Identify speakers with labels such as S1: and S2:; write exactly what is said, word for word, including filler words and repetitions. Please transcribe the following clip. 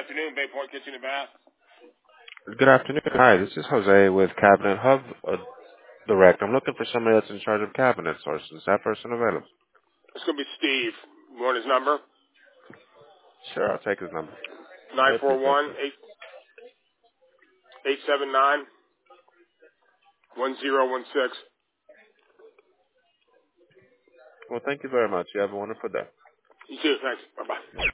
S1: afternoon, Bay Point Kitchen and Bath.
S2: Good afternoon. Hi, this is Jose with Cabinet Hub uh, Direct. I'm looking for somebody that's in charge of cabinet sourcing. Is that person available?
S1: It's going to be Steve. You want his number?
S2: Sure, I'll take his number. I
S1: nine four
S2: appreciate
S1: one,
S2: you.
S1: eight seven nine, one zero one six.
S2: Well, thank you very much. You have a wonderful day.
S1: You too. Thanks. Bye-bye.